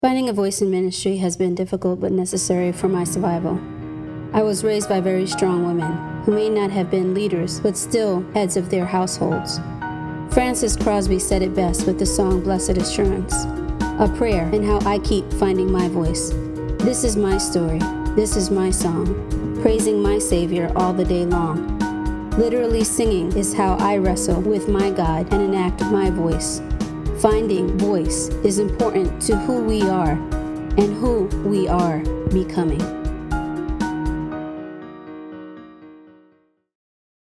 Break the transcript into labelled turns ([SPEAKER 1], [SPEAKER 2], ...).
[SPEAKER 1] Finding a voice in ministry has been difficult but necessary for my survival. I was raised by very strong women who may not have been leaders but still heads of their households. Frances Crosby said it best with the song Blessed Assurance, a prayer and how I keep finding my voice. This is my story, this is my song, praising my Savior all the day long. Literally singing is how I wrestle with my God and enact my voice. Finding voice is important to who we are and who we are becoming.